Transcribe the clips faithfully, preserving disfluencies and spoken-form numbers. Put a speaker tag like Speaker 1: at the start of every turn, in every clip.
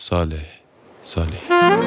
Speaker 1: صالح صالح.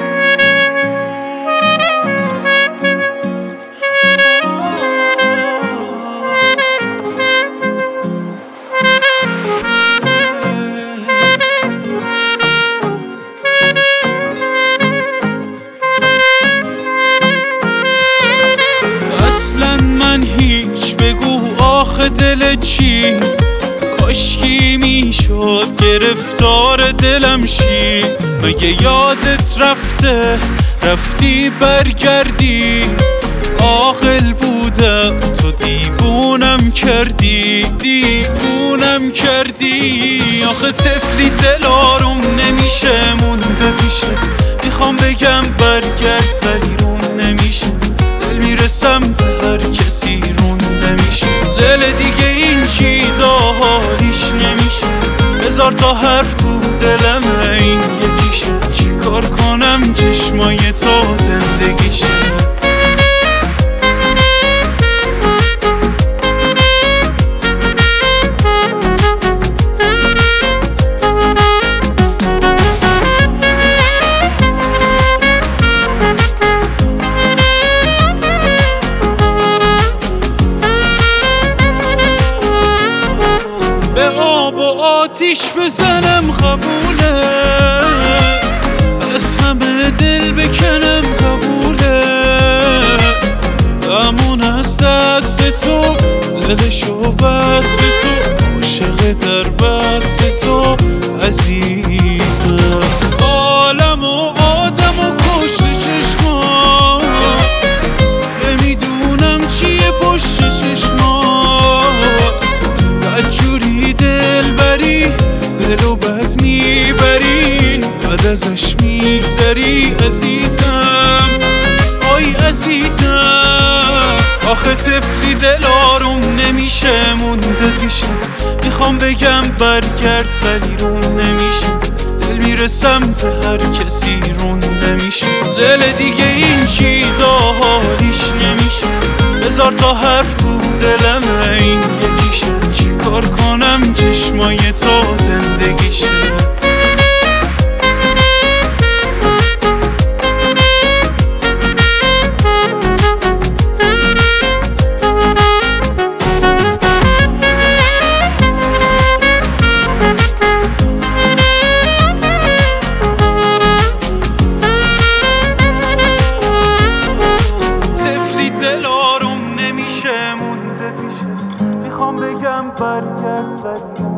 Speaker 2: اصلا من هیچ بگو آخه دل چی، کاشکی میشد گرفتار دلم شی. مگه یادت رفته رفتی برگردی، عاقل بودم تو دیوونم کردی دیوونم کردی. آخه طفلی دل آروم نمیشه مونده پیشت، میخوام بگم برگرد ولی روم نمیشه. دل میره سمت هر کسی رونده میشه، دل دیگه این چیزا حالیش نمیشه. هزار تا حرف تو دلم این یکیشه، چی کار کنم چشمای تو زندگیشه. به آب و آتیش بزنم قبوله، از همه دل بکنم قبوله. امون از دست تو دلشو بست تو، عاشق در بست تو عزیزم. عالم و آدم و کشت چشمات، نمیدونم چیه پشت چشمات. بدجوری دل بری دلو بد میبری، بعد ازش میگذری عزیزم آی عزیزم. آخه طفلی دل آروم نمیشه مونده پیشت، میخوام بگم برگرد ولی روم نمیشه. دل میره سمت هر کسی رونده میشه، دل دیگه این چیزا حالیش نمیشه. هزار تا حرف تو دلم این یکیشه، چی کار کنم چشمای تو زندگیشه. دل آروم نمیشه مونده پیشه، میخوام بگم برگرد ولی